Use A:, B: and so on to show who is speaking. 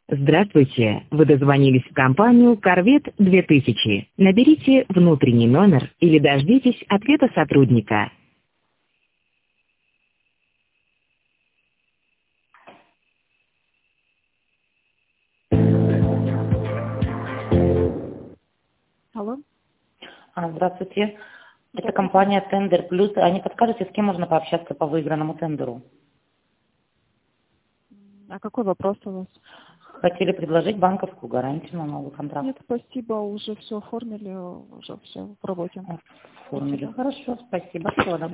A: Здравствуйте! Вы дозвонились в компанию «Корвет 2000». Наберите внутренний номер или дождитесь ответа сотрудника. Алло.
B: Здравствуйте. Это компания «Тендер Плюс». А не подскажете, с кем можно пообщаться по выигранному тендеру?
C: А какой вопрос у вас?
B: Хотели предложить банковскую гарантию на новый контракт.
C: Нет, спасибо, уже все оформили, уже все в работе.
B: Оформили. Хорошо, спасибо. Всего доброго.